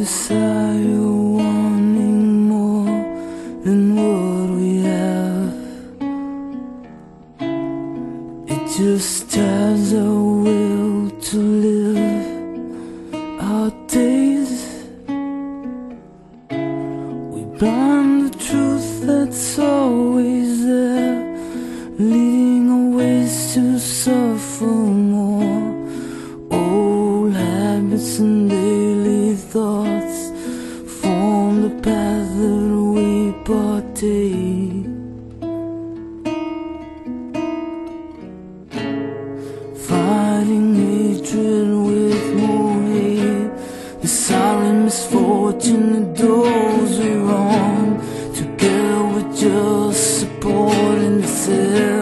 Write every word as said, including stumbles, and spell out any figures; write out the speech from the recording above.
desire wanting more than what we have. It just has our will to live our days. We blind the truth that's always there, leading our ways to suffer more. Old habits and daily thoughts form the path that we partake. Fighting hatred with more hate, the silent misfortune that doors we wrong. Together we're just supporting the cell.